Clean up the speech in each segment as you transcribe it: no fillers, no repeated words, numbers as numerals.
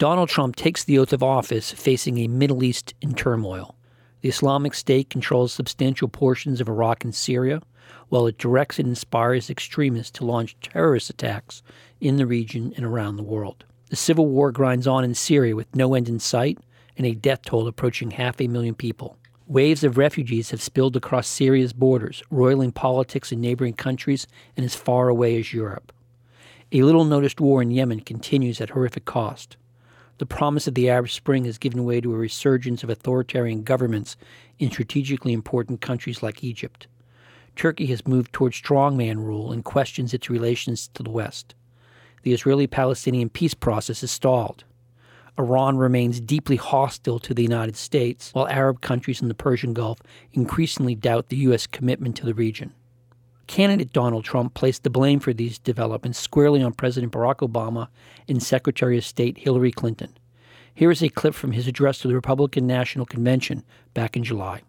Donald Trump takes the oath of office facing a Middle East in turmoil. The Islamic State controls substantial portions of Iraq and Syria, while it directs and inspires extremists to launch terrorist attacks in the region and around the world. The civil war grinds on in Syria with no end in sight and a death toll approaching 500,000 people. Waves of refugees have spilled across Syria's borders, roiling politics in neighboring countries and as far away as Europe. A little-noticed war in Yemen continues at horrific cost. The promise of the Arab Spring has given way to a resurgence of authoritarian governments in strategically important countries like Egypt. Turkey has moved toward strongman rule and questions its relations to the West. The Israeli-Palestinian peace process is stalled. Iran remains deeply hostile to the United States, while Arab countries in the Persian Gulf increasingly doubt the U.S. commitment to the region. Candidate Donald Trump placed the blame for these developments squarely on President Barack Obama and Secretary of State Hillary Clinton. Here is a clip from his address to the Republican National Convention back in July.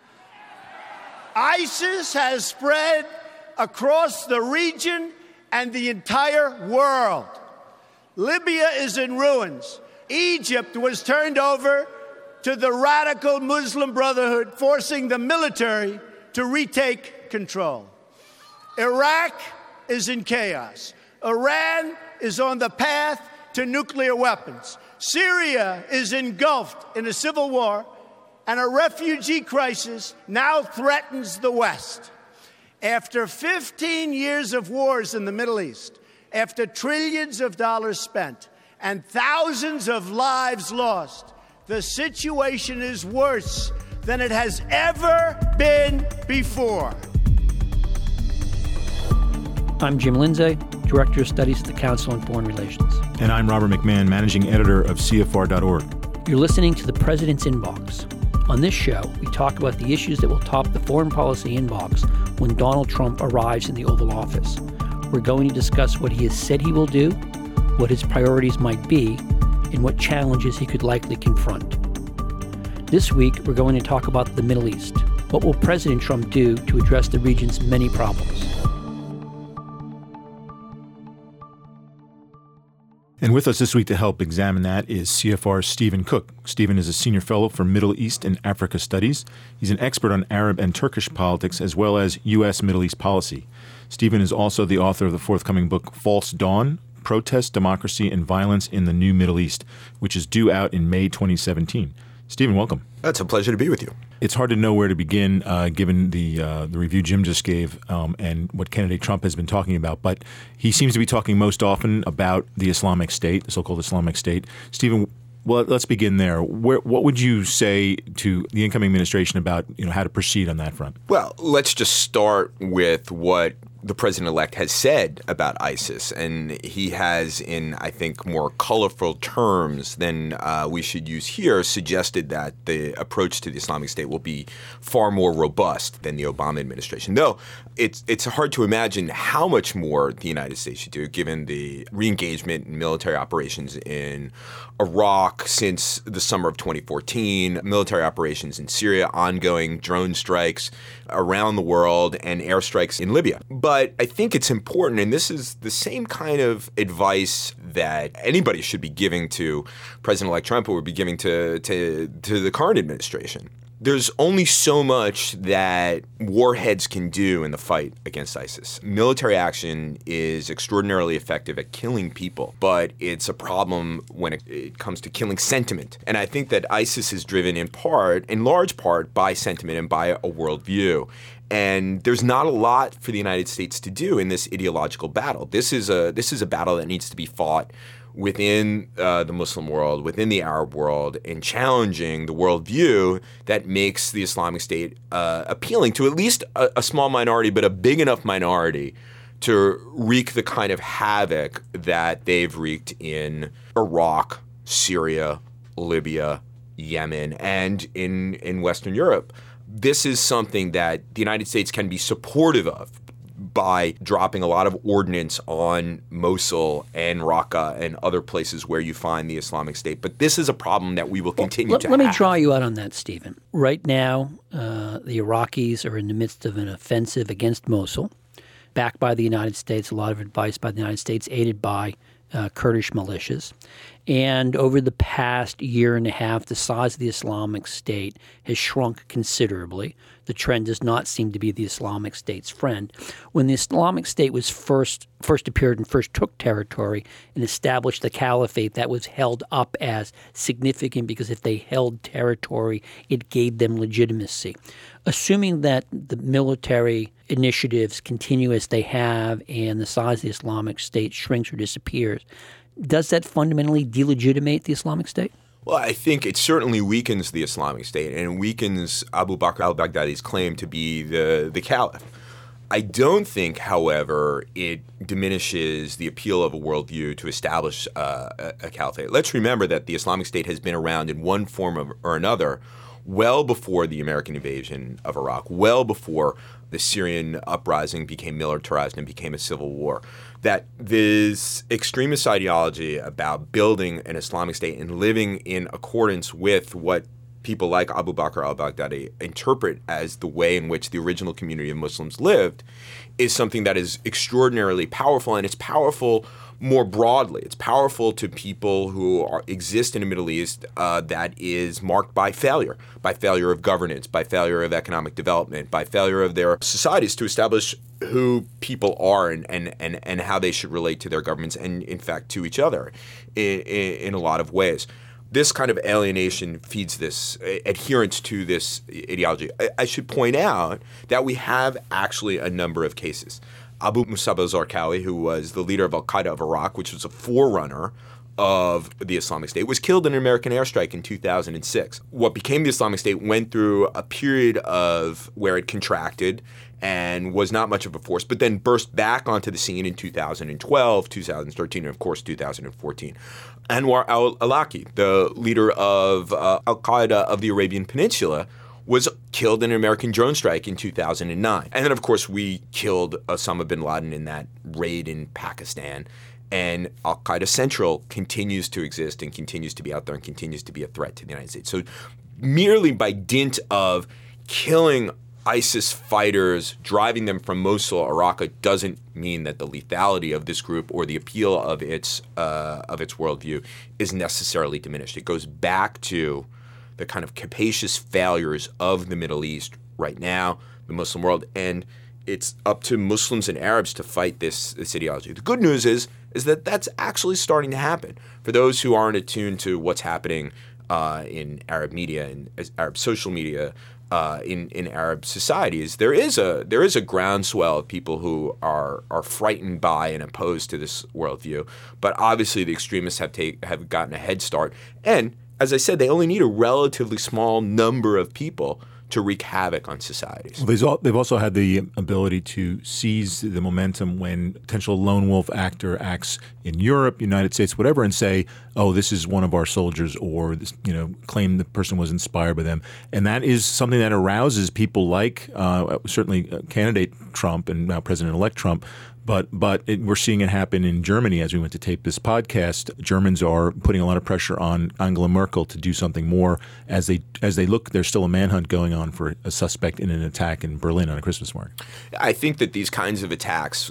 ISIS has spread across the region and the entire world. Libya is in ruins. Egypt was turned over to the radical Muslim Brotherhood, forcing the military to retake control. Iraq is in chaos. Iran is on the path to nuclear weapons. Syria is engulfed in a civil war, and a refugee crisis now threatens the West. After 15 years of wars in the Middle East, after trillions of dollars spent, and thousands of lives lost, the situation is worse than it has ever been before. I'm Jim Lindsay, Director of Studies at the Council on Foreign Relations. And I'm Robert McMahon, Managing Editor of CFR.org. You're listening to The President's Inbox. On this show, we talk about the issues that will top the foreign policy inbox when Donald Trump arrives in the Oval Office. We're going to discuss what he has said he will do, what his priorities might be, and what challenges he could likely confront. This week, we're going to talk about the Middle East. What will President Trump do to address the region's many problems? And with us this week to help examine that is CFR's Stephen Cook. Stephen is a senior fellow for Middle East and Africa Studies. He's an expert on Arab and Turkish politics as well as U.S. Middle East policy. Stephen is also the author of the forthcoming book False Dawn, Protest, Democracy, and Violence in the New Middle East, which is due out in May 2017. Stephen, welcome. It's a pleasure to be with you. It's hard to know where to begin, given the review Jim just gave and what candidate Trump has been talking about. But he seems to be talking most often about the Islamic State, the so-called Islamic State. Stephen, well, let's begin there. What would you say to the incoming administration about how to proceed on that front? Well, let's just start with what the president-elect has said about ISIS, and he has, in, I think, more colorful terms than we should use here, suggested that the approach to the Islamic State will be far more robust than the Obama administration. Though it's hard to imagine how much more the United States should do, given the re-engagement in military operations in Iraq since the summer of 2014, military operations in Syria, ongoing drone strikes around the world, and airstrikes in Libya. But I think it's important, and this is the same kind of advice that anybody should be giving to President-elect Trump, or would be giving to the current administration. There's only so much that warheads can do in the fight against ISIS. Military action is extraordinarily effective at killing people, but it's a problem when it comes to killing sentiment. And I think that ISIS is driven in large part, by sentiment and by a worldview. And there's not a lot for the United States to do in this ideological battle. This is a battle that needs to be fought within the Muslim world, within the Arab world, in challenging the worldview that makes the Islamic State appealing to at least a small minority, but a big enough minority to wreak the kind of havoc that they've wreaked in Iraq, Syria, Libya, Yemen, and in Western Europe. This is something that the United States can be supportive of by dropping a lot of ordnance on Mosul and Raqqa and other places where you find the Islamic State. But this is a problem that we will continue to have. Let me draw you out on that, Stephen. Right now, the Iraqis are in the midst of an offensive against Mosul, backed by the United States, a lot of advice by the United States, aided by Kurdish militias. And over the past year and a half, the size of the Islamic State has shrunk considerably. The trend does not seem to be the Islamic State's friend. When the Islamic State was first appeared and first took territory and established the caliphate, that was held up as significant because if they held territory, it gave them legitimacy. Assuming that the military initiatives continue as they have and the size of the Islamic State shrinks or disappears, does that fundamentally delegitimate the Islamic State? Well, I think it certainly weakens the Islamic State and weakens Abu Bakr al-Baghdadi's claim to be the caliph. I don't think, however, it diminishes the appeal of a worldview to establish a caliphate. Let's remember that the Islamic State has been around in one form or another well before the American invasion of Iraq, well before the Syrian uprising became militarized and became a civil war. That this extremist ideology about building an Islamic State and living in accordance with what people like Abu Bakr al-Baghdadi interpret as the way in which the original community of Muslims lived is something that is extraordinarily powerful, and it's powerful more broadly. It's powerful to people who exist in the Middle East that is marked by failure of governance, by failure of economic development, by failure of their societies to establish who people are and how they should relate to their governments and, in fact, to each other in a lot of ways. This kind of alienation feeds this adherence to this ideology. I should point out that we have actually a number of cases. Abu Musab al-Zarqawi, who was the leader of al-Qaeda of Iraq, which was a forerunner of the Islamic State, was killed in an American airstrike in 2006. What became the Islamic State went through a period of where it contracted and was not much of a force, but then burst back onto the scene in 2012, 2013, and of course 2014. Anwar al-Awlaki, the leader of al-Qaeda of the Arabian Peninsula, was killed in an American drone strike in 2009. And then, of course, we killed Osama bin Laden in that raid in Pakistan. And al-Qaeda Central continues to exist and continues to be out there and continues to be a threat to the United States. So merely by dint of killing ISIS fighters, driving them from Mosul, Iraq, doesn't mean that the lethality of this group or the appeal of its worldview is necessarily diminished. It goes back to the kind of capacious failures of the Middle East right now, the Muslim world, and it's up to Muslims and Arabs to fight this ideology. The good news is that that's actually starting to happen. For those who aren't attuned to what's happening in Arab media and Arab social media, in Arab societies, there is a groundswell of people who are frightened by and opposed to this worldview. But obviously, the extremists have gotten a head start, and as I said, they only need a relatively small number of people to wreak havoc on societies. Well, they've also had the ability to seize the momentum when potential lone wolf actor acts in Europe, United States, whatever, and say, oh, this is one of our soldiers, or this, claim the person was inspired by them. And that is something that arouses people like certainly candidate Trump and now President-elect Trump. But we're seeing it happen in Germany as we went to tape this podcast. Germans are putting a lot of pressure on Angela Merkel to do something more as they look. There's still a manhunt going on for a suspect in an attack in Berlin on a Christmas market. I think that these kinds of attacks,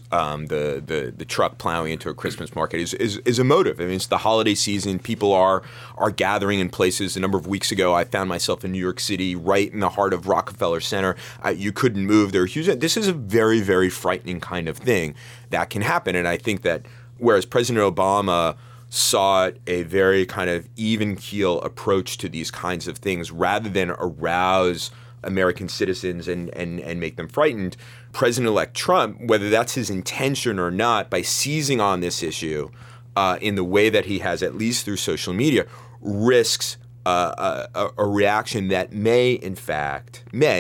the truck plowing into a Christmas market, is emotive. I mean, it's the holiday season. People are gathering in places. A number of weeks ago, I found myself in New York City, right in the heart of Rockefeller Center. You couldn't move. There were huge. This is a very, very frightening kind of thing that can happen. And I think that whereas President Obama sought a very kind of even-keel approach to these kinds of things rather than arouse American citizens and make them frightened, President-elect Trump, whether that's his intention or not, by seizing on this issue in the way that he has, at least through social media, risks a reaction that may, in fact,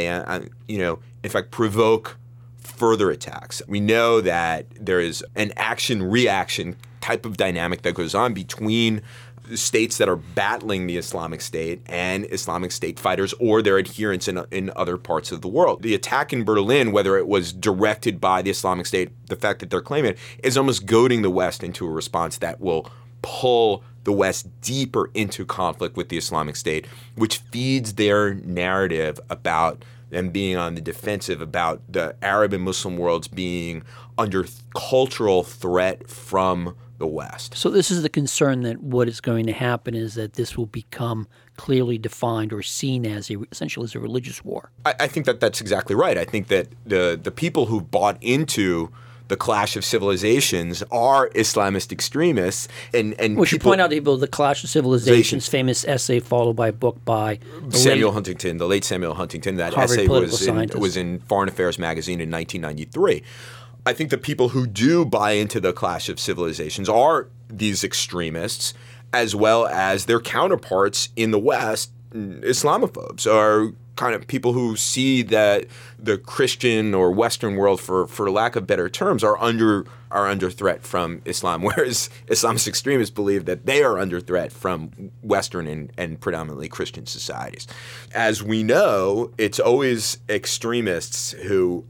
provoke further attacks. We know that there is an action-reaction type of dynamic that goes on between states that are battling the Islamic State and Islamic State fighters or their adherents in other parts of the world. The attack in Berlin, whether it was directed by the Islamic State, the fact that they're claiming it, is almost goading the West into a response that will pull the West deeper into conflict with the Islamic State, which feeds their narrative about them being on the defensive, about the Arab and Muslim worlds being under cultural threat from the West. So this is the concern that what is going to happen is that this will become clearly defined or seen as essentially as a religious war. I think that that's exactly right. I think that the people who bought into the clash of civilizations are Islamist extremists. And we should point out to people the Clash of Civilizations, famous essay followed by a book by the late Samuel Huntington. That Harvard essay was in Foreign Affairs magazine in 1993. I think the people who do buy into the Clash of Civilizations are these extremists, as well as their counterparts in the West, Islamophobes, are kind of people who see that the Christian or Western world, for lack of better terms, are under threat from Islam, whereas Islamist extremists believe that they are under threat from Western and predominantly Christian societies. As we know, it's always extremists who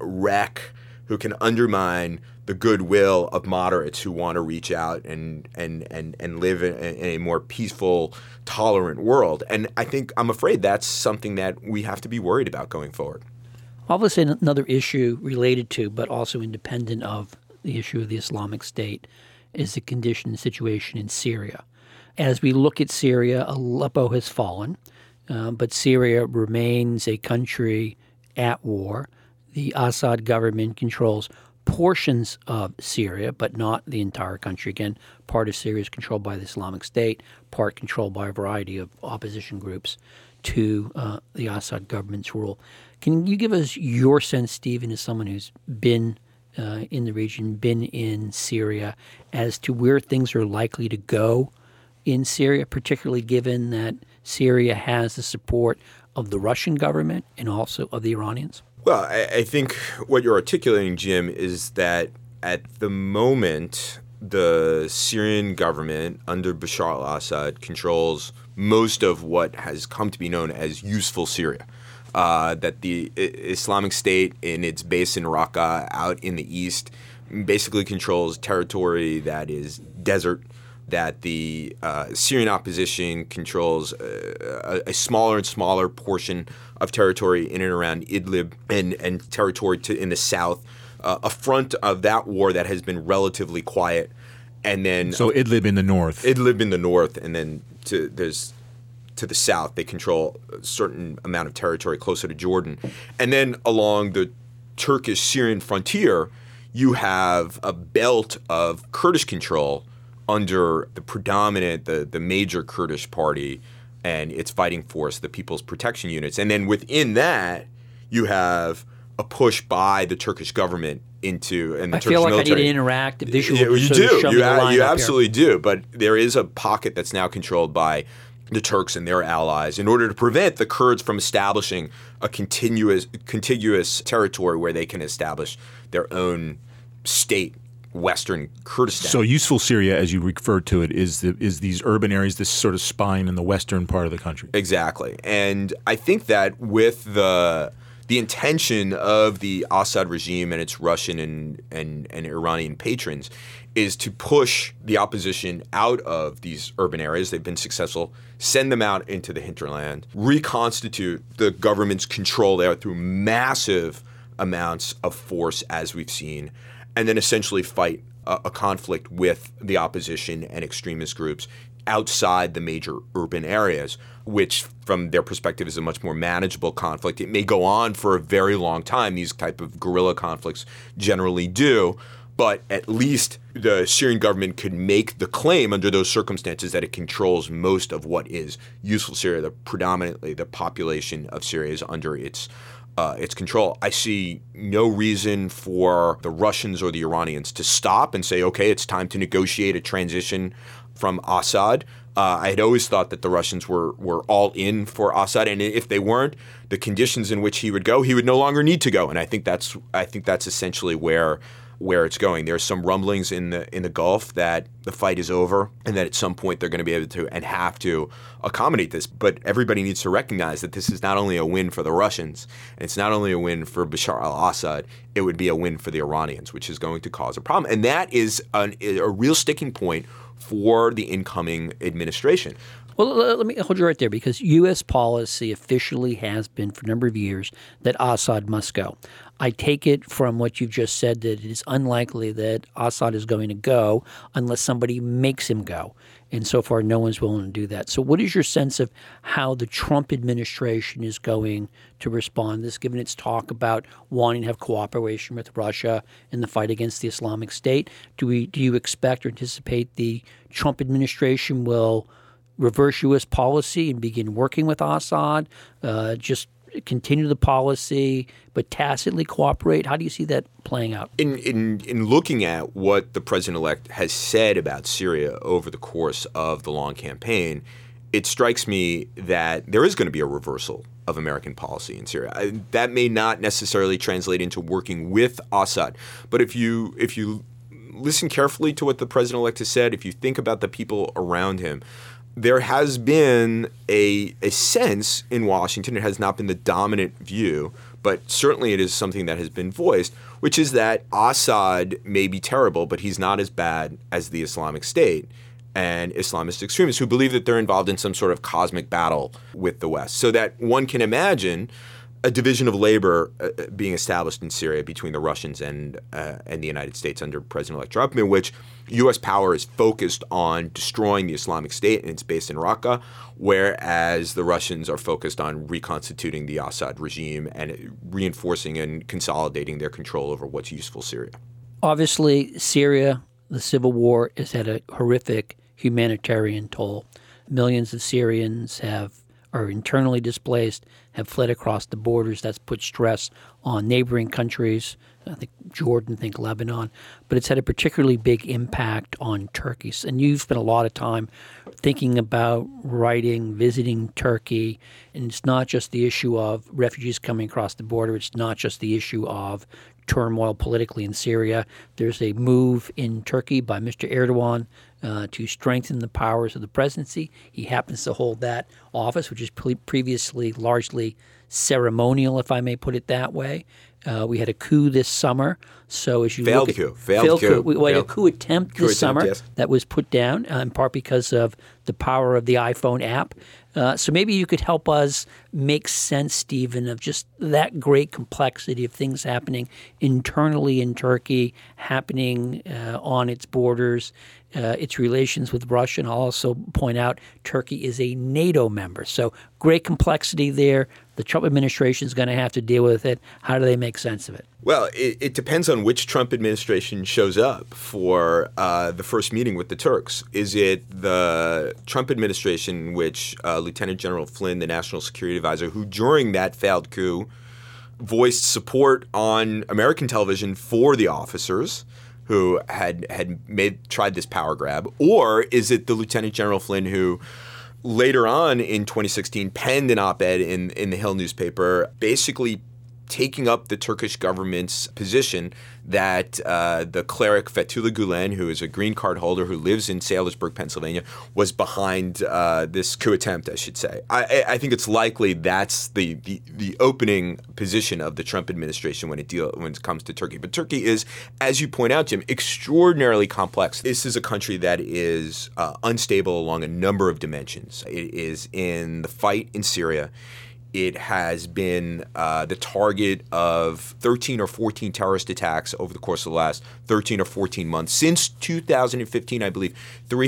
can undermine the goodwill of moderates who want to reach out and live in a more peaceful, tolerant world. And I'm afraid that's something that we have to be worried about going forward. Obviously, another issue related to, but also independent of the issue of the Islamic State, is the condition and situation in Syria. As we look at Syria, Aleppo has fallen, but Syria remains a country at war. The Assad government controls portions of Syria, but not the entire country. Again, part of Syria is controlled by the Islamic State, part controlled by a variety of opposition groups to the Assad government's rule. Can you give us your sense, Stephen, as someone who's been in the region, been in Syria, as to where things are likely to go in Syria, particularly given that Syria has the support of the Russian government and also of the Iranians? Well, I think what you're articulating, Jim, is that at the moment, the Syrian government under Bashar al-Assad controls most of what has come to be known as useful Syria. That the Islamic State, in its base in Raqqa out in the east, basically controls territory that is desert, that the Syrian opposition controls a smaller and smaller portion of territory in and around Idlib and territory in the south, a front of that war that has been relatively quiet. And then so Idlib in the north. Idlib in the north, and then to the south, they control a certain amount of territory closer to Jordan. And then along the Turkish-Syrian frontier, you have a belt of Kurdish control under the predominant, the major Kurdish party and its fighting force, the People's Protection Units. And then within that, you have a push by the Turkish government into and the Turkish military. I feel like I need an interactive visual. You do. You absolutely do. But there is a pocket that's now controlled by the Turks and their allies in order to prevent the Kurds from establishing a contiguous territory where they can establish their own state, Western Kurdistan. So useful Syria, as you referred to it, is these urban areas, this sort of spine in the western part of the country. Exactly. And I think that with the intention of the Assad regime and its Russian and Iranian patrons is to push the opposition out of these urban areas. They've been successful. Send them out into the hinterland, reconstitute the government's control there through massive amounts of force, as we've seen, and then essentially fight a conflict with the opposition and extremist groups outside the major urban areas, which from their perspective is a much more manageable conflict. It may go on for a very long time. These type of guerrilla conflicts generally do. But at least the Syrian government could make the claim under those circumstances that it controls most of what is useful Syria. Predominantly the population of Syria is under its control. I see no reason for the Russians or the Iranians to stop and say, okay, it's time to negotiate a transition from Assad. I had always thought that the Russians were all in for Assad, and if they weren't, the conditions in which he would go, he would no longer need to go. And I think that's essentially where it's going. There's some rumblings in the Gulf that the fight is over and that at some point they're going to be able to and have to accommodate this. But everybody needs to recognize that this is not only a win for the Russians, and it's not only a win for Bashar al-Assad, it would be a win for the Iranians, which is going to cause a problem. And that is a real sticking point for the incoming administration. Well, let me hold you right there, because U.S. policy officially has been for a number of years that Assad must go. I take it from what you've just said that it is unlikely that Assad is going to go unless somebody makes him go. And so far, no one's willing to do that. So what is your sense of how the Trump administration is going to respond to this, given its talk about wanting to have cooperation with Russia in the fight against the Islamic State? Do you expect or anticipate the Trump administration will reverse U.S. policy and begin working with Assad, just continue the policy, but tacitly cooperate? How do you see that playing out? In looking at what the president-elect has said about Syria over the course of the long campaign, it strikes me that there is going to be a reversal of American policy in Syria. That may not necessarily translate into working with Assad, but if you listen carefully to what the president-elect has said, if you think about the people around him, there has been a sense in Washington, it has not been the dominant view, but certainly it is something that has been voiced, which is that Assad may be terrible, but he's not as bad as the Islamic State and Islamist extremists who believe that they're involved in some sort of cosmic battle with the West. So that one can imagine a division of labor being established in Syria between the Russians and the United States under President-elect Trump, in which U.S. power is focused on destroying the Islamic State and it's based in Raqqa, whereas the Russians are focused on reconstituting the Assad regime and reinforcing and consolidating their control over what's useful Syria. Obviously, Syria, the civil war, has had a horrific humanitarian toll. Millions of Syrians are internally displaced, have fled across the borders. That's put stress on neighboring countries. I think Jordan, think Lebanon. But it's had a particularly big impact on Turkey. And you've spent a lot of time thinking about writing, visiting Turkey. And it's not just the issue of refugees coming across the border. It's not just the issue of turmoil politically in Syria. There's a move in Turkey by Mr. Erdogan to strengthen the powers of the presidency. He happens to hold that office, which is previously largely ceremonial, if I may put it that way. We had a coup this summer. So as you failed look coup. at Failed coup. We had a coup attempt this summer yes. that was put down in part because of the power of the iPhone app. So maybe you could help us make sense, Stephen, of just that great complexity of things happening internally in Turkey, happening on its borders, its relations with Russia. And I'll also point out Turkey is a NATO member. So great complexity there. The Trump administration is going to have to deal with it. How do they make sense of it? Well, it depends on which Trump administration shows up for the first meeting with the Turks. Is it the Trump administration, which Lieutenant General Flynn, the National Security Advisor, who during that failed coup voiced support on American television for the officers who had tried this power grab? Or is it the Lieutenant General Flynn who later on in 2016 penned an op-ed in the Hill newspaper basically taking up the Turkish government's position that the cleric Fethullah Gulen, who is a green card holder who lives in Saylorsburg, Pennsylvania, was behind this coup attempt, I should say. I think it's likely that's the opening position of the Trump administration when it comes to Turkey. But Turkey is, as you point out, Jim, extraordinarily complex. This is a country that is unstable along a number of dimensions. It is in the fight in Syria. It has been the target of 13 or 14 terrorist attacks over the course of the last 13 or 14 months. Since 2015, I believe,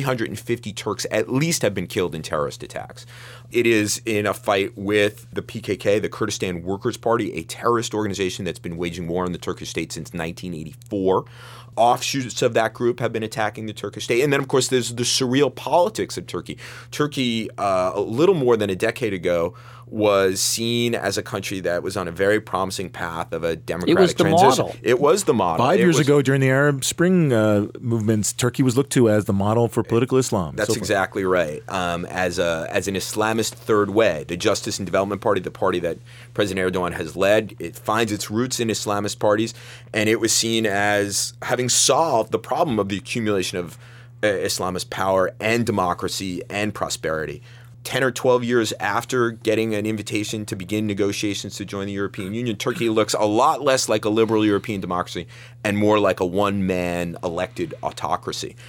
350 Turks at least have been killed in terrorist attacks. It is in a fight with the PKK, the Kurdistan Workers' Party, a terrorist organization that's been waging war on the Turkish state since 1984. Offshoots of that group have been attacking the Turkish state. And then, of course, there's the surreal politics of Turkey. Turkey, a little more than a decade ago, was seen as a country that was on a very promising path of a democratic transition. Model. It was the model. 5 years ago, during the Arab Spring movements, Turkey was looked to as the model for political Islam. That's exactly right. As an Islamist third way, the Justice and Development Party, the party that President Erdogan has led, it finds its roots in Islamist parties, and it was seen as having solved the problem of the accumulation of Islamist power and democracy and prosperity. 10 or 12 years after getting an invitation to begin negotiations to join the European Union, Turkey looks a lot less like a liberal European democracy and more like a one-man elected autocracy.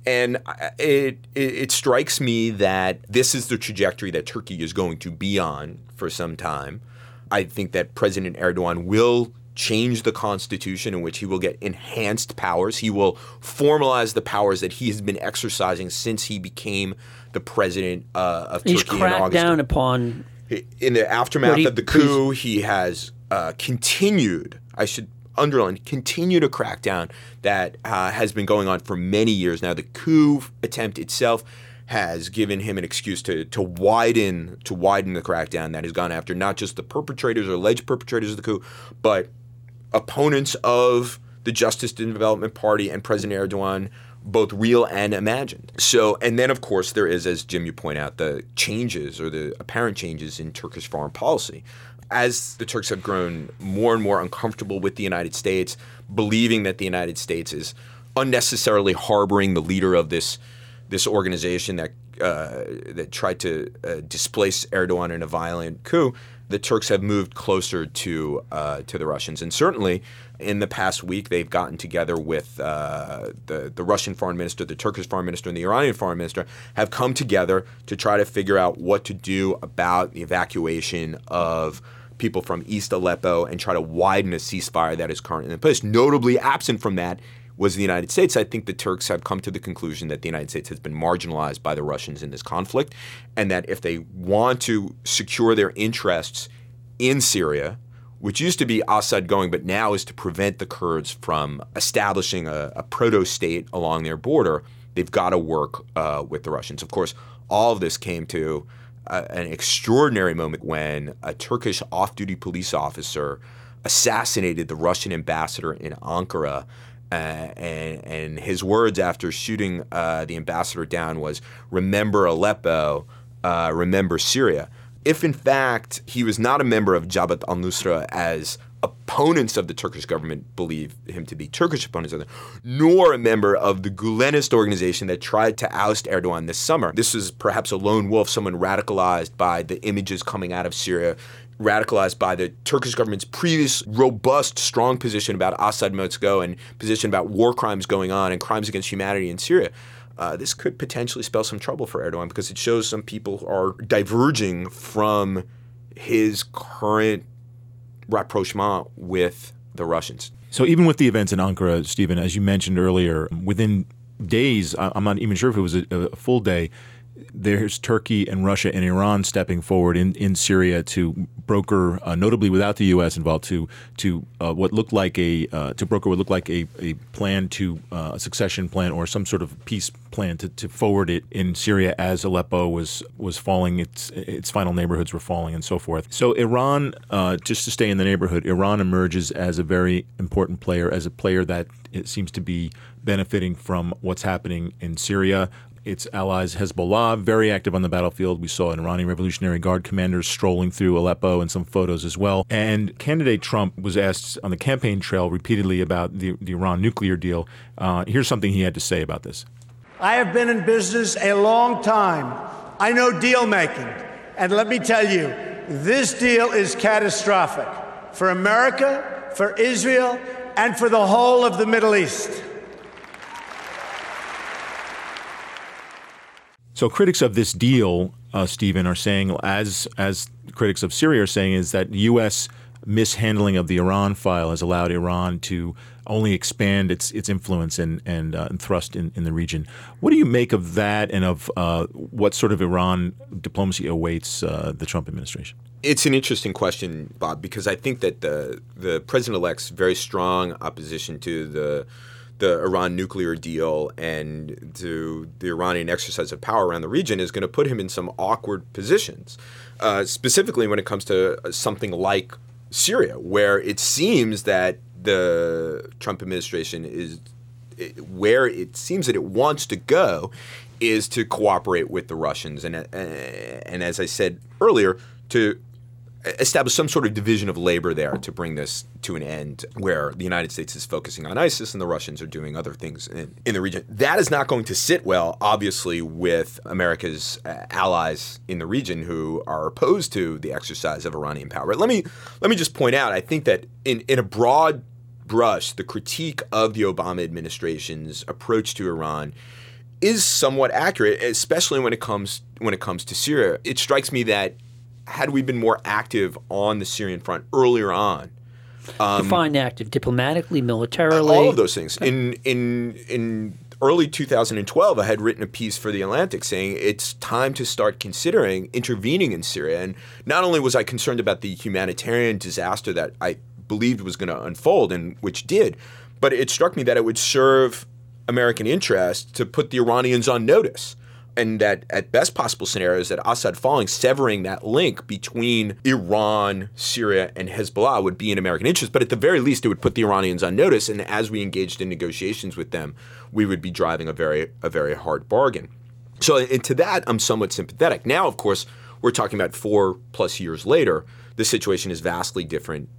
And it strikes me that this is the trajectory that Turkey is going to be on for some time. I think that President Erdogan will change the constitution in which he will get enhanced powers. He will formalize the powers that he has been exercising since he became the president of Turkey in August. He's cracked down upon... In the aftermath of the coup, he has continued, I should underline, continue to crack down that has been going on for many years now. The coup attempt itself has given him an excuse to widen the crackdown that has gone after not just the perpetrators or alleged perpetrators of the coup, but opponents of the Justice and Development Party and President Erdogan, both real and imagined. So, and then of course there is, as Jim, you point out, the changes or the apparent changes in Turkish foreign policy. As the Turks have grown more and more uncomfortable with the United States, believing that the United States is unnecessarily harboring the leader of this organization that tried to displace Erdogan in a violent coup, the Turks have moved closer to the Russians. And certainly in the past week, they've gotten together with the Russian foreign minister, the Turkish foreign minister, and the Iranian foreign minister have come together to try to figure out what to do about the evacuation of people from East Aleppo and try to widen a ceasefire that is currently in place. Notably absent from that was the United States. I think the Turks have come to the conclusion that the United States has been marginalized by the Russians in this conflict, and that if they want to secure their interests in Syria, which used to be Assad going, but now is to prevent the Kurds from establishing a proto-state along their border, they've got to work with the Russians. Of course, all of this came to an extraordinary moment when a Turkish off-duty police officer assassinated the Russian ambassador in Ankara. And his words after shooting the ambassador down was, "Remember Aleppo, remember Syria." If in fact he was not a member of Jabhat al-Nusra, as opponents of the Turkish government believe him to be, Turkish opponents of it, nor a member of the Gulenist organization that tried to oust Erdogan this summer. This is perhaps a lone wolf, someone radicalized by the images coming out of Syria, radicalized by the Turkish government's previous robust, strong position about Assad must go and position about war crimes going on and crimes against humanity in Syria. This could potentially spell some trouble for Erdogan because it shows some people are diverging from his current rapprochement with the Russians. So even with the events in Ankara, Stephen, as you mentioned earlier, within days, I'm not even sure if it was a full day, there's Turkey and Russia and Iran stepping forward in Syria to broker, notably without the U.S. involved, to what looked like a plan to a succession plan or some sort of peace plan to forward it in Syria as Aleppo was falling, its final neighborhoods were falling, and so forth. So Iran, just to stay in the neighborhood, Iran emerges as a very important player, as a player that it seems to be benefiting from what's happening in Syria. Its allies, Hezbollah, very active on the battlefield. We saw an Iranian Revolutionary Guard commander strolling through Aleppo and some photos as well. And candidate Trump was asked on the campaign trail repeatedly about the Iran nuclear deal. Here's something he had to say about this. I have been in business a long time. I know deal making. And let me tell you, this deal is catastrophic for America, for Israel, and for the whole of the Middle East. So critics of this deal, Stephen, are saying, as critics of Syria are saying, is that U.S. mishandling of the Iran file has allowed Iran to only expand its influence and thrust in the region. What do you make of that and of what sort of Iran diplomacy awaits the Trump administration? It's an interesting question, Bob, because I think that the president-elect's very strong opposition to the Iran nuclear deal and to the Iranian exercise of power around the region is going to put him in some awkward positions, specifically when it comes to something like Syria, where it seems that the Trump administration where it seems that it wants to go is to cooperate with the Russians and as I said earlier, to establish some sort of division of labor there to bring this to an end, where the United States is focusing on ISIS and the Russians are doing other things in the region. That is not going to sit well, obviously, with America's allies in the region who are opposed to the exercise of Iranian power. Let me just point out, I think that in a broad brush, the critique of the Obama administration's approach to Iran is somewhat accurate, especially when it comes to Syria. It strikes me that had we been more active on the Syrian front earlier on, Define active, diplomatically, militarily. all of those things. In early 2012, I had written a piece for The Atlantic saying it's time to start considering intervening in Syria. And not only was I concerned about the humanitarian disaster that I believed was going to unfold, and which did, but it struck me that it would serve American interest to put the Iranians on notice. And that at best possible scenarios that Assad falling, severing that link between Iran, Syria, and Hezbollah would be in American interest. But at the very least, it would put the Iranians on notice. And as we engaged in negotiations with them, we would be driving a very hard bargain. So and to that, I'm somewhat sympathetic. Now, of course, we're talking about 4+ years later. The situation is vastly different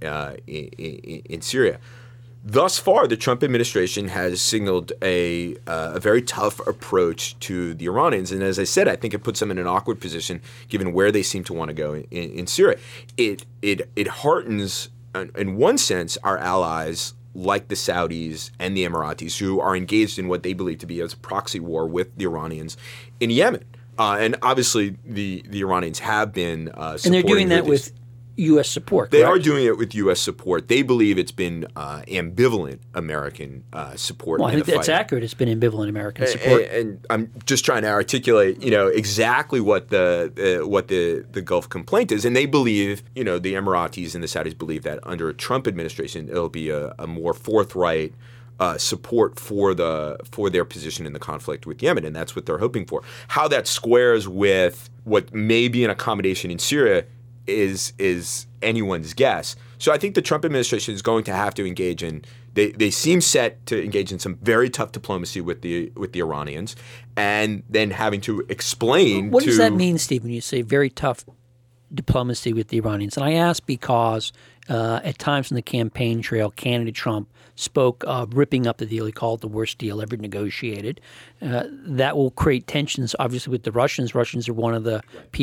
in Syria. Thus far, the Trump administration has signaled a very tough approach to the Iranians. And as I said, I think it puts them in an awkward position given where they seem to want to go in Syria. It heartens, in one sense, our allies like the Saudis and the Emiratis, who are engaged in what they believe to be as a proxy war with the Iranians in Yemen. And obviously, the Iranians have been supporting and they're doing that with U.S. support, They correct? are doing it with U.S. support. They believe it's been ambivalent American support. Well, I in think the that's fight. accurate. It's been ambivalent American support. And I'm just trying to articulate, exactly what the Gulf complaint is. And they believe, the Emiratis and the Saudis believe that under a Trump administration, it'll be a more forthright support for their position in the conflict with Yemen, and that's what they're hoping for. How that squares with what may be an accommodation in Syria is anyone's guess. So I think the Trump administration is going to have to engage in. They seem set to engage in some very tough diplomacy with the Iranians, and then having to explain. What does that mean, Steve, when you say very tough diplomacy with the Iranians? And I ask because at times in the campaign trail, candidate Trump spoke of ripping up the deal. He called it the worst deal ever negotiated. That will create tensions, obviously, with the Russians. Russians are one of the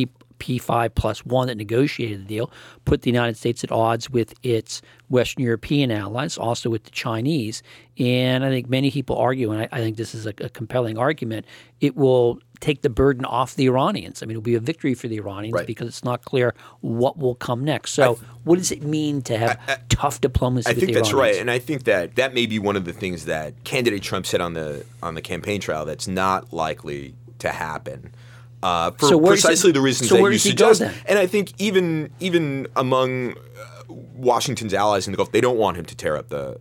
P5+1 that negotiated the deal, put the United States at odds with its Western European allies, also with the Chinese. And I think many people argue, and I think this is a compelling argument, it will take the burden off the Iranians. I mean, it will be a victory for the Iranians Right. because it's not clear what will come next. So what does it mean to have tough diplomacy with the Iranians? I think that's right, and I think that may be one of the things that candidate Trump said on the campaign trail that's not likely to happen. For precisely the reasons that you suggest. And I think even among Washington's allies in the Gulf, they don't want him to tear up the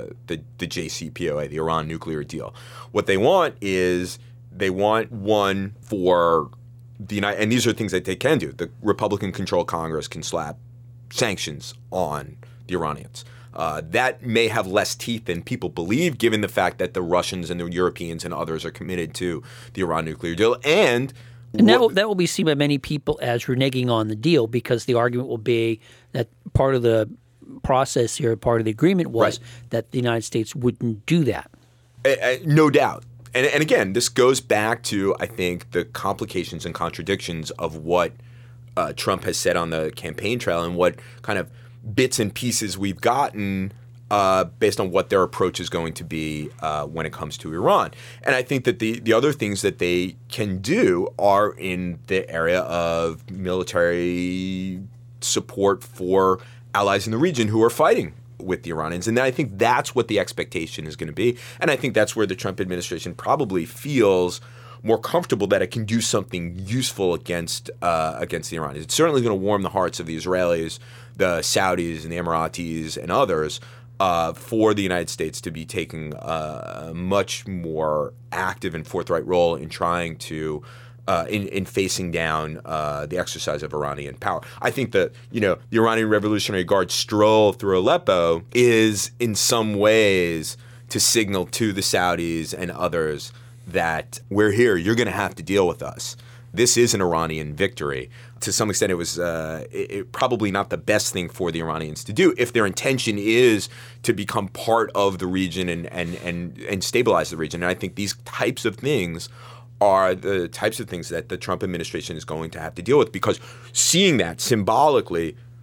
JCPOA, the Iran nuclear deal. What they want is they want one for the United, and these are things that they can do. The Republican-controlled Congress can slap sanctions on the Iranians. That may have less teeth than people believe, given the fact that the Russians and the Europeans and others are committed to the Iran nuclear deal. And that will be seen by many people as reneging on the deal, because the argument will be that part of the process here, part of the agreement was that the United States wouldn't do that. No doubt. And again, this goes back to, I think, the complications and contradictions of what Trump has said on the campaign trail and what kind of bits and pieces we've gotten based on what their approach is going to be when it comes to Iran. And I think that the other things that they can do are in the area of military support for allies in the region who are fighting with the Iranians. And I think that's what the expectation is going to be. And I think that's where the Trump administration probably feels more comfortable that it can do something useful against the Iranians. It's certainly going to warm the hearts of the Israelis, the Saudis, and the Emiratis, and others for the United States to be taking a much more active and forthright role in trying to in facing down the exercise of Iranian power. I think that the Iranian Revolutionary Guard stroll through Aleppo is in some ways to signal to the Saudis and others that we're here. You're going to have to deal with us. This is an Iranian victory. To some extent, it was probably not the best thing for the Iranians to do if their intention is to become part of the region and stabilize the region. And I think these types of things are the types of things that the Trump administration is going to have to deal with, because seeing that symbolically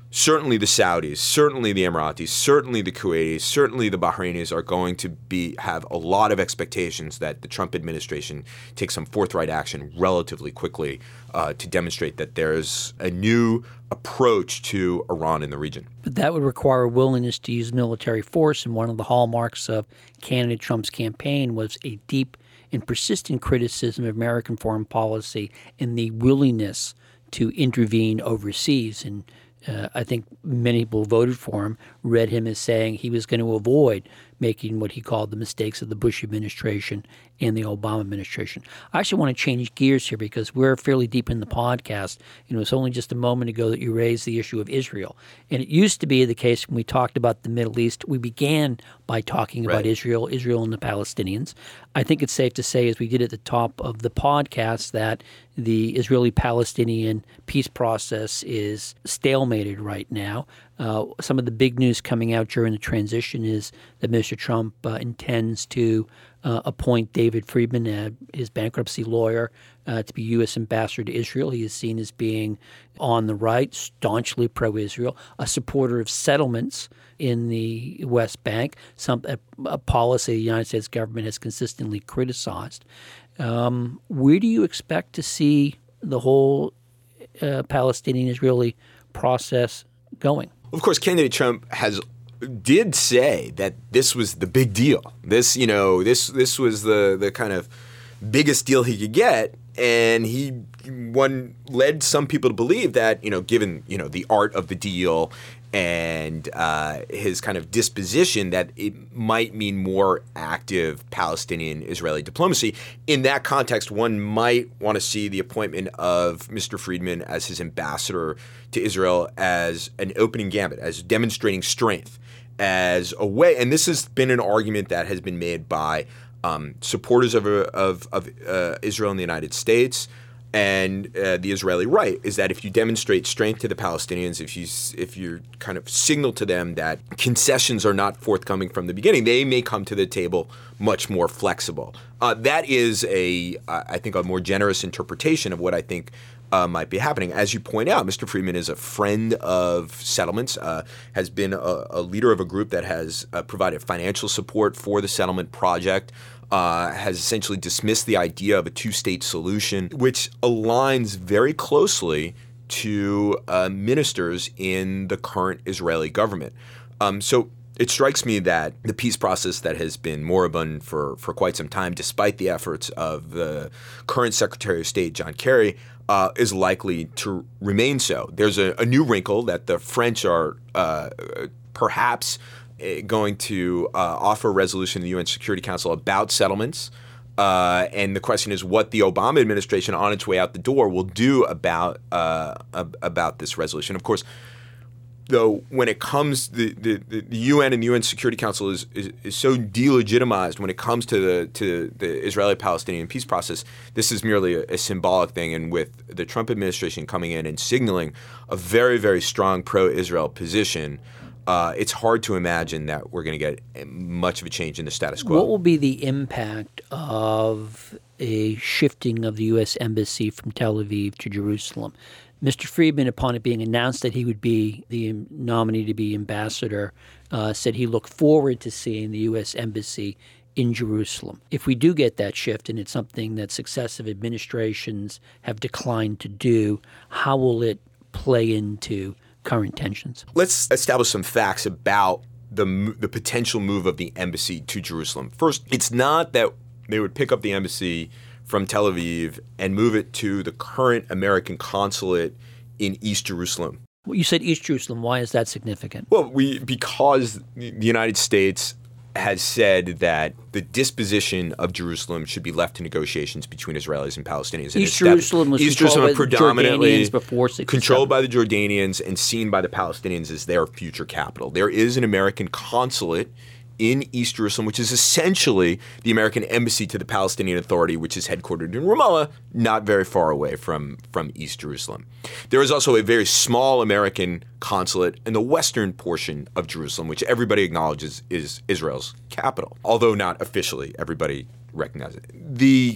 certainly the Saudis, certainly the Emiratis, certainly the Kuwaitis, certainly the Bahrainis are going to have a lot of expectations that the Trump administration takes some forthright action relatively quickly to demonstrate that there's a new approach to Iran in the region. But that would require a willingness to use military force, and one of the hallmarks of candidate Trump's campaign was a deep and persistent criticism of American foreign policy and the willingness to intervene overseas. And I think many people who voted for him read him as saying he was going to avoid making what he called the mistakes of the Bush administration and the Obama administration. I actually want to change gears here because we're fairly deep in the podcast. It's only just a moment ago that you raised the issue of Israel. And it used to be the case when we talked about the Middle East, we began by talking about Israel and the Palestinians. I think it's safe to say, as we did at the top of the podcast, that the Israeli-Palestinian peace process is stalemated right now. Some of the big news coming out during the transition is that Mr. Trump intends to appoint David Friedman, his bankruptcy lawyer, to be U.S. ambassador to Israel. He is seen as being on the right, staunchly pro-Israel, a supporter of settlements in the West Bank, a policy the United States government has consistently criticized. Where do you expect to see the whole Palestinian-Israeli process going? Of course, candidate Trump did say that this was the big deal. This was the kind of biggest deal he could get, and led some people to believe that, given the art of the deal and his kind of disposition, that it might mean more active Palestinian-Israeli diplomacy. In that context, one might want to see the appointment of Mr. Friedman as his ambassador to Israel as an opening gambit, as demonstrating strength, as a way. And this has been an argument that has been made by supporters of Israel in the United States and the Israeli right, is that if you demonstrate strength to the Palestinians, if you kind of signal to them that concessions are not forthcoming from the beginning, they may come to the table much more flexible. That is I think, a more generous interpretation of what I think might be happening. As you point out, Mr. Friedman is a friend of settlements, has been a leader of a group that has provided financial support for the settlement project, has essentially dismissed the idea of a two-state solution, which aligns very closely to ministers in the current Israeli government. So it strikes me that the peace process that has been moribund for quite some time, despite the efforts of the current Secretary of State, John Kerry, is likely to remain so. There's a new wrinkle that the French are perhaps going to offer a resolution in the UN Security Council about settlements. And the question is what the Obama administration on its way out the door will do about this resolution. Of course, though, when it comes, the UN and the UN Security Council is so delegitimized when it comes to the Israeli-Palestinian peace process. This is merely a symbolic thing, and with the Trump administration coming in and signaling a very, very strong pro-Israel position, it's hard to imagine that we're going to get much of a change in the status quo. What will be the impact of a shifting of the U.S. Embassy from Tel Aviv to Jerusalem? Mr. Friedman, upon it being announced that he would be the nominee to be ambassador, said he looked forward to seeing the U.S. Embassy in Jerusalem. If we do get that shift, and it's something that successive administrations have declined to do, how will it play into current tensions? Let's establish some facts about the potential move of the embassy to Jerusalem. First, it's not that they would pick up the embassy from Tel Aviv and move it to the current American consulate in East Jerusalem. Well, you said East Jerusalem. Why is that significant? Well, because the United States has said that the disposition of Jerusalem should be left to negotiations between Israelis and Palestinians. East Jerusalem was controlled by the Jordanians before 1967. Controlled by the Jordanians and seen by the Palestinians as their future capital. There is an American consulate in East Jerusalem, which is essentially the American embassy to the Palestinian Authority, which is headquartered in Ramallah, not very far away from East Jerusalem. There is also a very small American consulate in the western portion of Jerusalem, which everybody acknowledges is Israel's capital, although not officially. Everybody recognizes it. The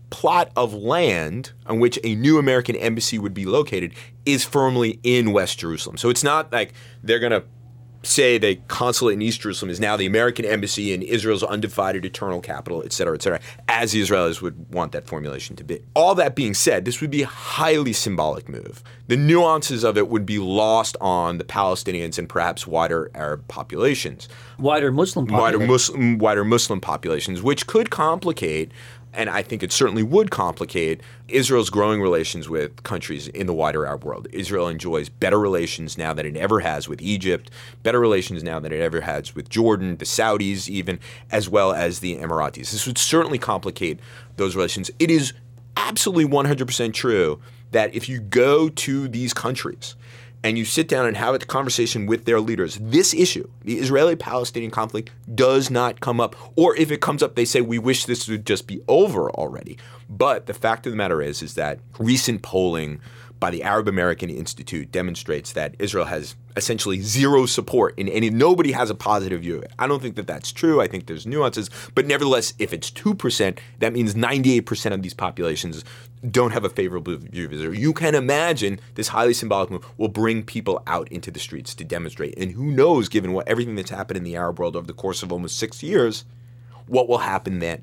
plot of land on which a new American embassy would be located is firmly in West Jerusalem. So it's not like they're going to say the consulate in East Jerusalem is now the American embassy in Israel's undivided eternal capital, et cetera, as the Israelis would want that formulation to be. All that being said, this would be a highly symbolic move. The nuances of it would be lost on the Palestinians and perhaps wider Arab populations. Wider Muslim populations. Wider Muslim populations, which could complicate, and I think it certainly would complicate, Israel's growing relations with countries in the wider Arab world. Israel enjoys better relations now than it ever has with Egypt, better relations now than it ever has with Jordan, the Saudis even, as well as the Emiratis. This would certainly complicate those relations. It is absolutely 100% true that if you go to these countries and you sit down and have a conversation with their leaders, this issue, the Israeli-Palestinian conflict, does not come up. Or if it comes up, they say, we wish this would just be over already. But the fact of the matter is that recent polling by the Arab American Institute demonstrates that Israel has essentially zero support in any. Nobody has a positive view of it. I don't think that that's true. I think there's nuances. But nevertheless, if it's 2%, that means 98% of these populations don't have a favorable view of Israel. You can imagine this highly symbolic move will bring people out into the streets to demonstrate. And who knows, given everything that's happened in the Arab world over the course of almost 6 years, what will happen then.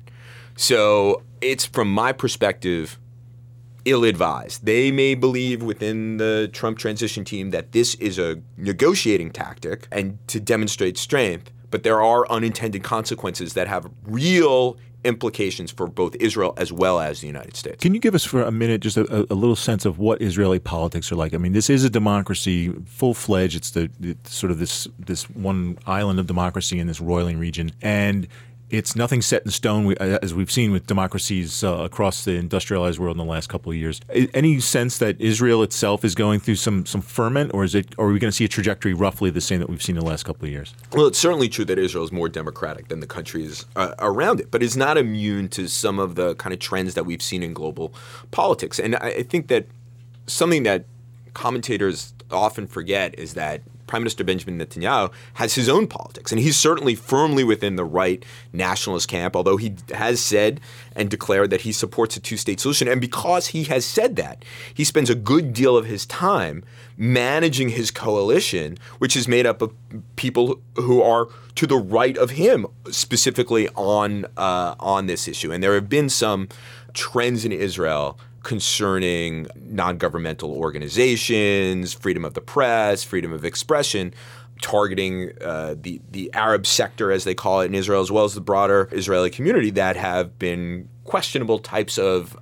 So it's, from my perspective, ill-advised. They may believe within the Trump transition team that this is a negotiating tactic and to demonstrate strength, but there are unintended consequences that have real implications for both Israel as well as the United States. Can you give us for a minute just a little sense of what Israeli politics are like? I mean, this is a democracy, full-fledged. It's sort of this one island of democracy in this roiling region, and it's nothing set in stone, as we've seen with democracies across the industrialized world in the last couple of years. Any sense that Israel itself is going through some ferment, or are we going to see a trajectory roughly the same that we've seen in the last couple of years? Well, it's certainly true that Israel is more democratic than the countries around it, but it's not immune to some of the kind of trends that we've seen in global politics. And I think that something that commentators often forget is that Prime Minister Benjamin Netanyahu has his own politics, and he's certainly firmly within the right nationalist camp, although he has said and declared that he supports a two-state solution. And because he has said that, he spends a good deal of his time managing his coalition, which is made up of people who are to the right of him, specifically on this issue. And there have been some trends in Israel concerning non-governmental organizations, freedom of the press, freedom of expression, targeting the Arab sector, as they call it in Israel, as well as the broader Israeli community, that have been questionable types of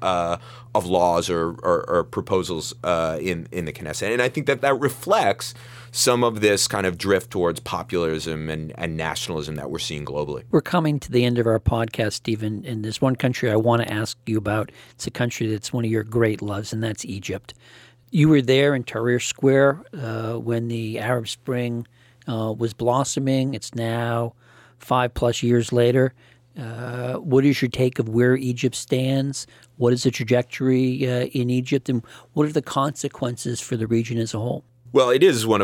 laws or proposals in the Knesset. And I think that reflects some of this kind of drift towards populism and nationalism that we're seeing globally. We're coming to the end of our podcast, Stephen, and there's one country I want to ask you about. It's a country that's one of your great loves, and that's Egypt. You were there in Tahrir Square when the Arab Spring was blossoming. It's now 5+ years later. What is your take of where Egypt stands? What is the trajectory in Egypt, and what are the consequences for the region as a whole? Well, it is one of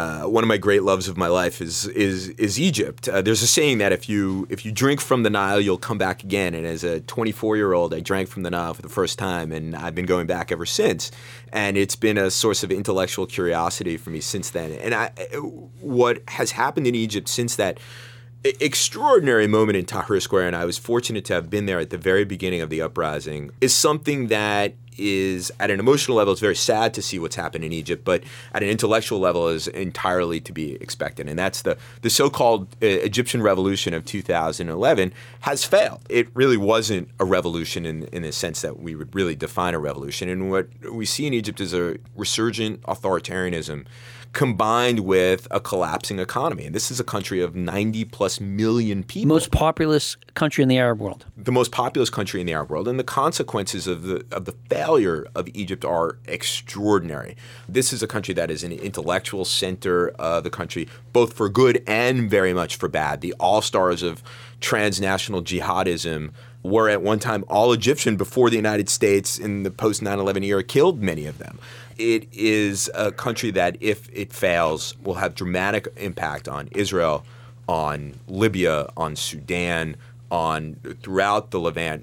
my great loves of my life is Egypt. There's a saying that if you drink from the Nile, you'll come back again. And as a 24-year-old, I drank from the Nile for the first time, and I've been going back ever since. And it's been a source of intellectual curiosity for me since then. And what has happened in Egypt since that extraordinary moment in Tahrir Square, and I was fortunate to have been there at the very beginning of the uprising, is something that is, at an emotional level, it's very sad to see what's happened in Egypt, but at an intellectual level is entirely to be expected. And that's the so-called Egyptian revolution of 2011 has failed. It really wasn't a revolution in the sense that we would really define a revolution. And what we see in Egypt is a resurgent authoritarianism combined with a collapsing economy. And this is a country of 90+ million people. Most populous country in the Arab world. The most populous country in the Arab world. And the consequences of the failure of Egypt are extraordinary. This is a country that is an intellectual center of the country, both for good and very much for bad. The all-stars of transnational jihadism were at one time all Egyptian before the United States in the post-9/11 era killed many of them. It is a country that, if it fails, will have dramatic impact on Israel, on Libya, on Sudan, on throughout the Levant,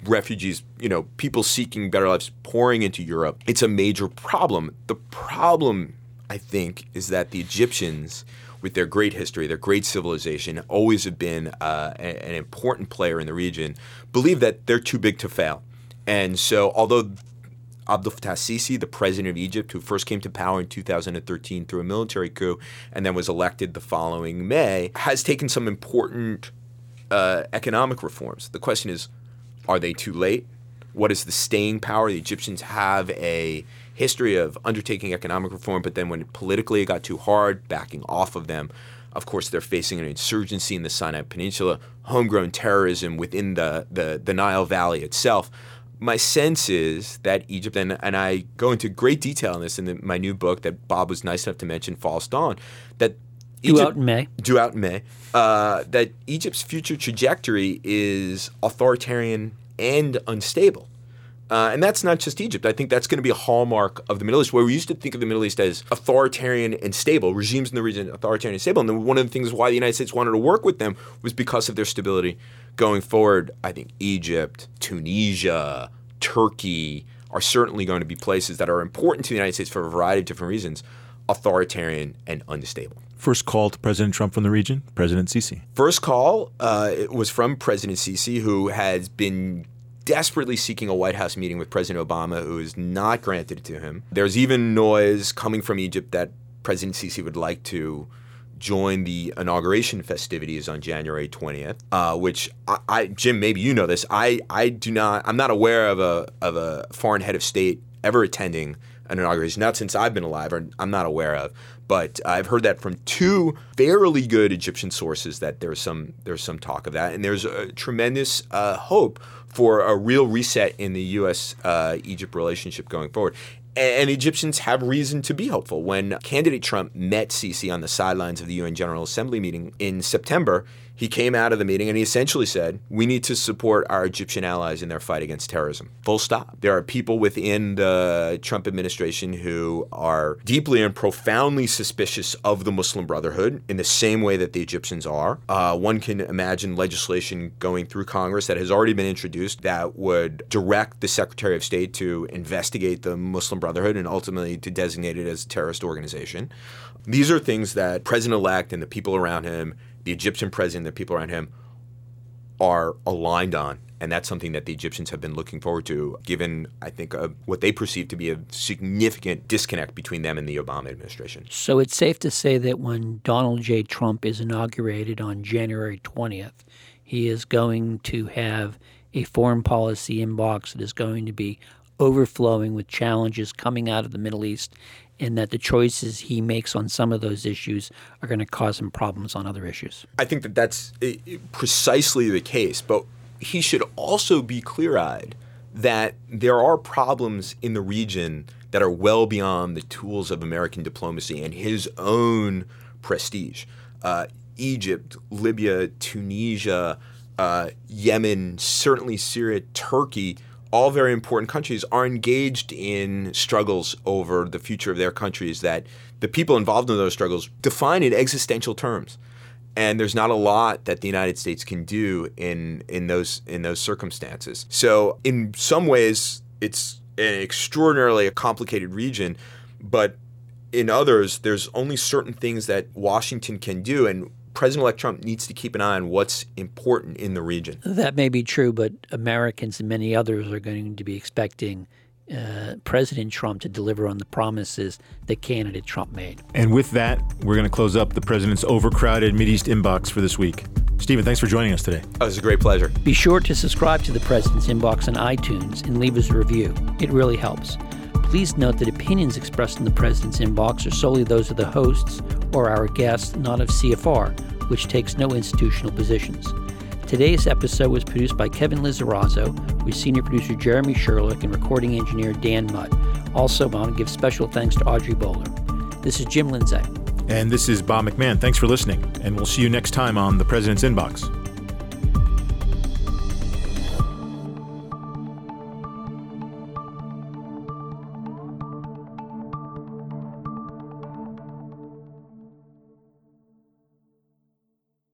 refugees, people seeking better lives pouring into Europe. It's a major problem. The problem, I think, is that the Egyptians, with their great history, their great civilization, always have been an important player in the region, believe that they're too big to fail. And so although Abdel Fattah Sisi, the president of Egypt, who first came to power in 2013 through a military coup and then was elected the following May, has taken some important economic reforms. The question is, are they too late? What is the staying power? The Egyptians have a history of undertaking economic reform, but then when politically it got too hard, backing off of them. Of course, they're facing an insurgency in the Sinai Peninsula, homegrown terrorism within the Nile Valley itself. My sense is that Egypt, and I go into great detail on this in my new book that Bob was nice enough to mention, False Dawn, that Due out in May. That Egypt's future trajectory is authoritarian and unstable. And that's not just Egypt. I think that's going to be a hallmark of the Middle East, where we used to think of the Middle East as authoritarian and stable, regimes in the region authoritarian and stable. And then one of the things why the United States wanted to work with them was because of their stability. Going forward, I think Egypt, Tunisia, Turkey are certainly going to be places that are important to the United States for a variety of different reasons, authoritarian and unstable. First call to President Trump from the region, President Sisi. First call it was from President Sisi, who has been desperately seeking a White House meeting with President Obama, who has not granted it to him. There's even noise coming from Egypt that President Sisi would like to join the inauguration festivities on January 20th, which Jim, maybe you know this. I'm not aware of a foreign head of state ever attending an inauguration, not since I've been alive, or I'm not aware of. But I've heard that from two fairly good Egyptian sources that there's some talk of that, and there's a tremendous hope for a real reset in the U.S.-Egypt relationship going forward. And Egyptians have reason to be hopeful. When candidate Trump met Sisi on the sidelines of the UN General Assembly meeting in September, he came out of the meeting and he essentially said, we need to support our Egyptian allies in their fight against terrorism. Full stop. There are people within the Trump administration who are deeply and profoundly suspicious of the Muslim Brotherhood in the same way that the Egyptians are. One can imagine legislation going through Congress that has already been introduced that would direct the Secretary of State to investigate the Muslim Brotherhood and ultimately to designate it as a terrorist organization. These are things that President-elect and the people around him, the Egyptian president, the people around him, are aligned on. And that's something that the Egyptians have been looking forward to, given, I think, what they perceive to be a significant disconnect between them and the Obama administration. So it's safe to say that when Donald J. Trump is inaugurated on January 20th, he is going to have a foreign policy inbox that is going to be overflowing with challenges coming out of the Middle East, and that the choices he makes on some of those issues are going to cause him problems on other issues. I think that that's precisely the case, but he should also be clear-eyed that there are problems in the region that are well beyond the tools of American diplomacy and his own prestige. Egypt, Libya, Tunisia, Yemen, certainly Syria, Turkey, all very important countries, are engaged in struggles over the future of their countries that the people involved in those struggles define in existential terms. And there's not a lot that the United States can do in those circumstances. So in some ways, it's an extraordinarily complicated region, but in others, there's only certain things that Washington can do, and President-elect Trump needs to keep an eye on what's important in the region. That may be true, but Americans and many others are going to be expecting President Trump to deliver on the promises that candidate Trump made. And with that, we're going to close up the president's overcrowded Mideast inbox for this week. Stephen, thanks for joining us today. Oh, it was a great pleasure. Be sure to subscribe to the President's Inbox on iTunes and leave us a review. It really helps. Please note that opinions expressed in the President's Inbox are solely those of the hosts or our guests, not of CFR, which takes no institutional positions. Today's episode was produced by Kevin Lizarazo, with senior producer Jeremy Sherlock and recording engineer Dan Mudd. Also, I want to give special thanks to Audrey Bowler. This is Jim Lindsay. And this is Bob McMahon. Thanks for listening, and we'll see you next time on The President's Inbox.